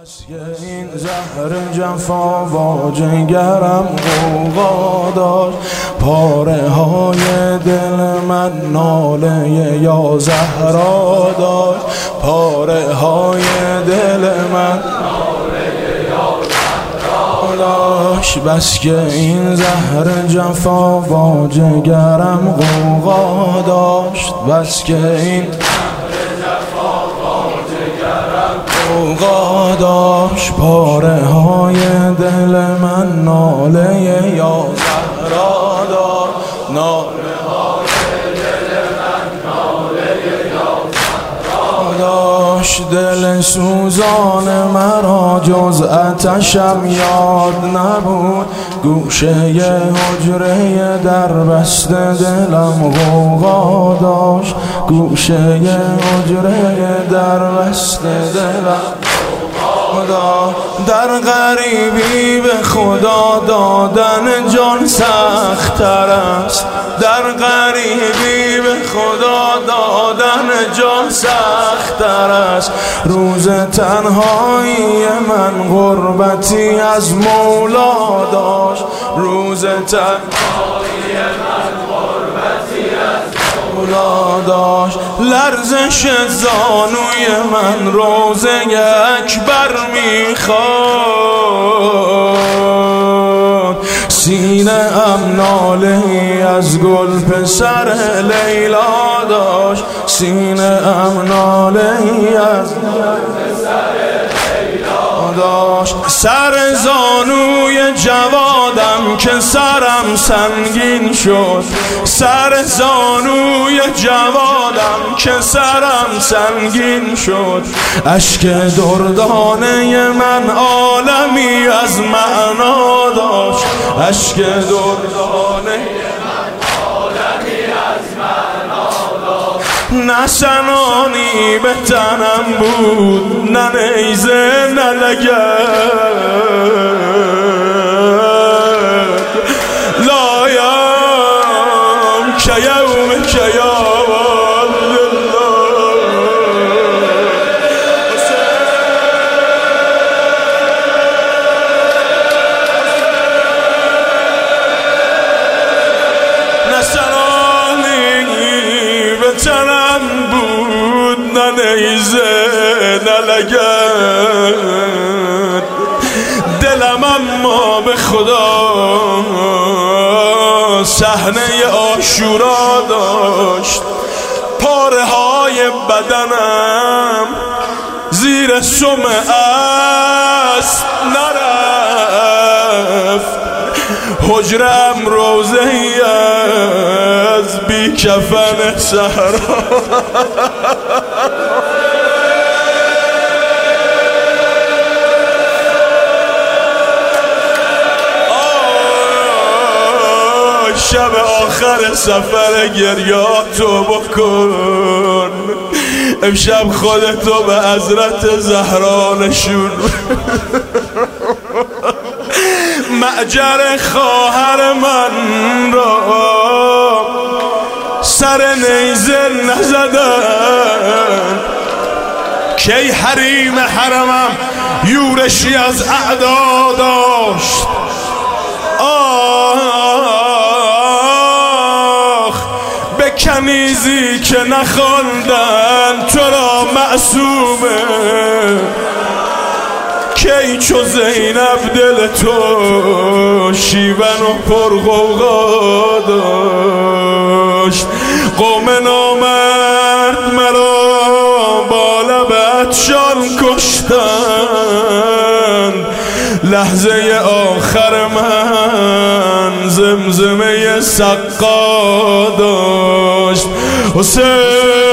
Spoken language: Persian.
این زهر جفا با جگرم غوغا داشت، پاره های دل من ناله یا زهرا داشت، پاره های دل من ناله یا زهرا داشت. بس که این زهر جفا با جگرم غوغا داشت، بس که این غوغا داشت، پاره های دل من ناله یا زهرا داشت، ناله های دل من ناله یا زهرا داشت. دل سوزان مرا جز آتشم یاد نبود، گوشه حجره در بسته دلم غوغا داشت، گوشه حجره در بسته دلم غوغا. در غریبی به خدا دادن جان سخت‌تر است، در غریبی به خدا دادن جان سخت‌تر است. روز تنهایی من غربتی از مولا داشت، روز تنهایی من غربتی از مولا داشت. لرزش زانوی من روزه اکبر میخواد، سینه ام ناله‌ای از گل پسر لیلا داشت، سینه ام ناله‌ای از گل پسر لیلا داشت. سر زانوی جوادم که سرم سنگین شد، سر زانوی جوادم که سرم سنگین شد. اشک دردانه من عالمی از معنا داشت، اشک دردانه من عالمی از معنا داشت. نه سنانی به تنم بود، نه نیزه نه لگد، لایم که یوم که تنم بود، نه نیزه نه لگد، دلم اما به خدا صحنه عاشورا داشت. پاره های بدنم زیر سم اسب نرفت، حجرم روزه‌ای از بی کفن صحرا. شب آخر سفر گریاتو بکن، امشب خودتو به حضرت زهرا نشون. معجر خواهر من را سر نیزه نزدن، کی حریم حرمم یورشی از اعدا داشت. آخ به کنیزی که نخواندن تو را معصومه، کی چو زینب دل تو شیون و پرغوغا داشت. قوم نامرد مرا با لب عطشان کشتند، لحظه آخر من زمزمه سقا داشت. حسین